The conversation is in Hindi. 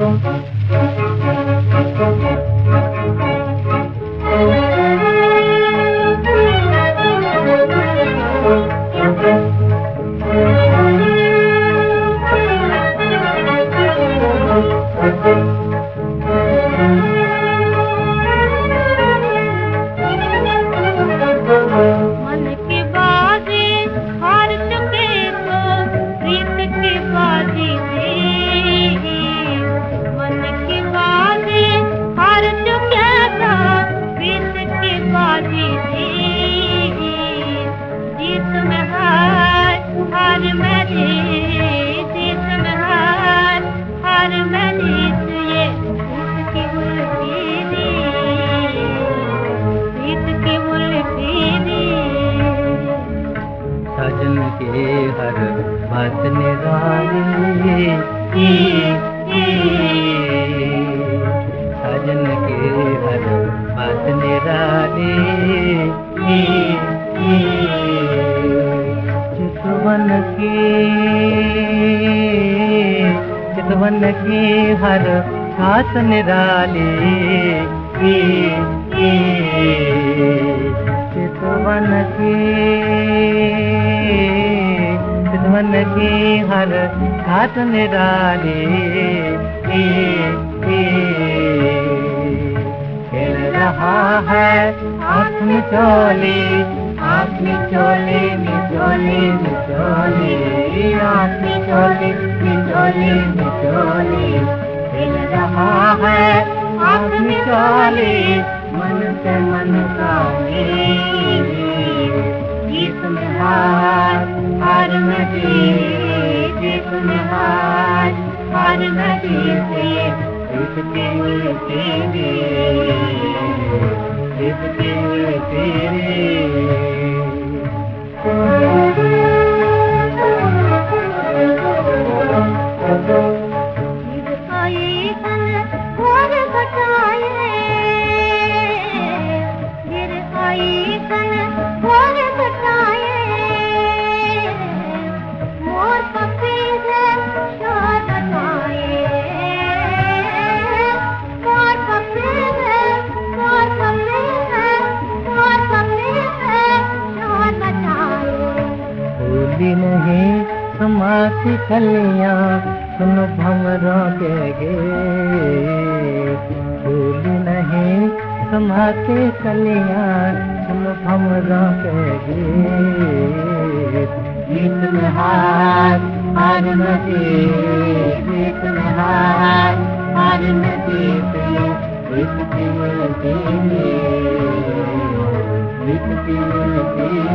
साजन के हर बात निराली, साजन के हर बात निराली, चितवन की हर घास निराली, चितवन की हर घास निराली, खेल रहा है आँख मिचोली, आँख मिचोली, मिचोली मिचोली, आँख मिचोली, मिचोली मिचोली, खेल रहा है आँख मिचोली, मन से मन का गीत में हार नदी, गीत में हार नदी से इसकी तेरी, इसकी तेरी। नहीं समाती कलियां सुन भंवरों के गीत, फूल नहीं समाती कलियां सुन भंवरों के गीत, गीत में हार नदी, गीत में हार नदी से इसकी मिलती, इसकी मिलती।